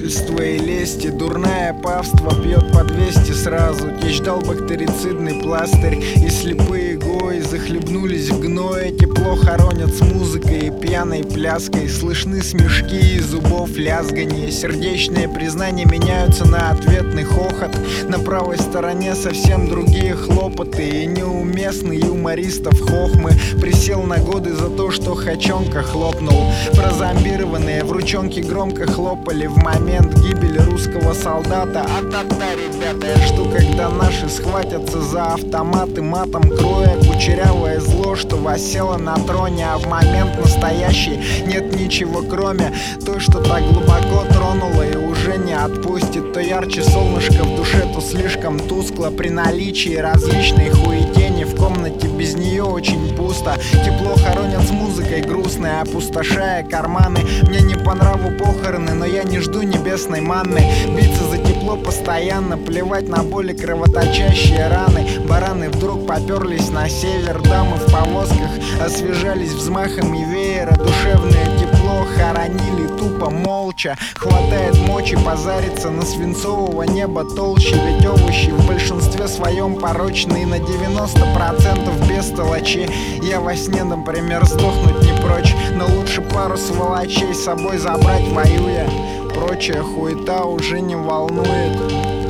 предательства и лести. Дурная павство пьет по 200 сразу. Течь дал бактерицидный пластырь, и слепые гои захлебнулись в гное. Тепло хоронят с музыкой и пьяной пляской. Слышны смешки и зубов лязганье. Сердечные признания меняются на ответный хохот. На правой стороне совсем другие хлопоты и неуместный юмористов хохмы. Присел на годы за то, что хачонка хлопнул. Прозомбированные в ручонке громко хлопали в момент гибели русского солдата. А та ребята, я жду, когда наши схватятся за автоматы, матом кроя кучерявое зло, что воссело на троне. А в момент настоящий нет ничего, кроме той, что так глубоко тронула и уже не отпустит. То ярче солнышко в душе, то слишком тускло. При наличии различной хуетени в комнате без нее очень пусто. Тепло хоронят с музыкой грустной, опустошая карманы. Мне не по нраву похороны, но я не жду небесной манны. Биться за тепло постоянно, плевать на боли, кровоточащие раны. Бараны вдруг поперлись на север, дамы в повозках освежались взмахами веера. Душевное тепло хоронили тупо молча. Хватает мочи позариться на свинцового неба толще. Ведь овощи в большинстве своем порочные, на 90% бестолочи. Я во сне, например, сдохнуть не прочь, но лучше пару сволочей с собой забрать, воюя. Прочая хуета уже не волнует.